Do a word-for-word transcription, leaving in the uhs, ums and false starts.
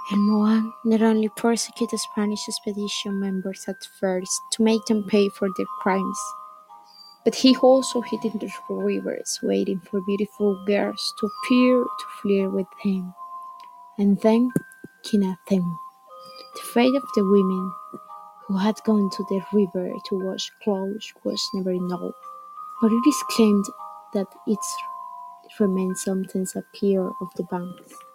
And Moan not only persecuted Spanish expedition members at first to make them pay for their crimes, but he also hid in the rivers, waiting for beautiful girls to appear to flirt with him, and then kidnap them. The fate of the women who had gone to the river to wash clothes was never known, but it is claimed that its remains sometimes appear off the banks.